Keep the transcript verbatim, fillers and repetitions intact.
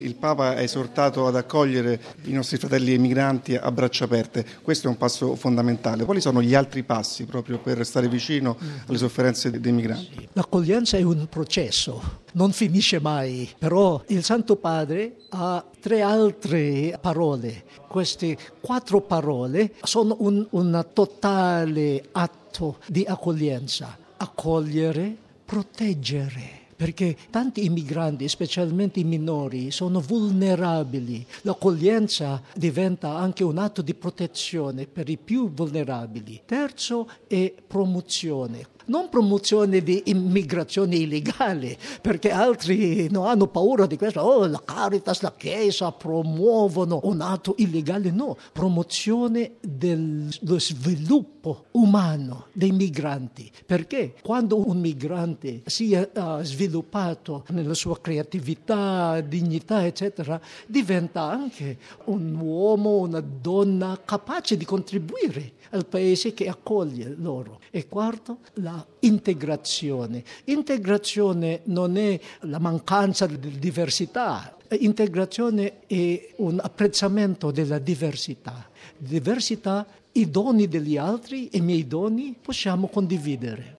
Il Papa ha esortato ad accogliere i nostri fratelli emigranti a braccia aperte. Questo è un passo fondamentale. Quali sono gli altri passi proprio per stare vicino alle sofferenze dei migranti? L'accoglienza è un processo, non finisce mai, però il Santo Padre ha tre altre parole. Queste quattro parole sono un, un totale atto di accoglienza. Accogliere, proteggere. Perché tanti immigranti, specialmente i minori, sono vulnerabili. L'accoglienza diventa anche un atto di protezione per i più vulnerabili. Terzo è promozione. Non promozione di immigrazione illegale, perché altri non hanno paura di questo. Oh, la Caritas, la Chiesa promuovono un atto illegale. No, promozione dello sviluppo umano dei migranti. Perché quando un migrante si è uh, sviluppato nella sua creatività, dignità, eccetera, diventa anche un uomo, una donna capace di contribuire al paese che accoglie loro. E quarto, la integrazione. Integrazione non è la mancanza di diversità. Integrazione è un apprezzamento della diversità. Diversità, i doni degli altri e i miei doni possiamo condividere.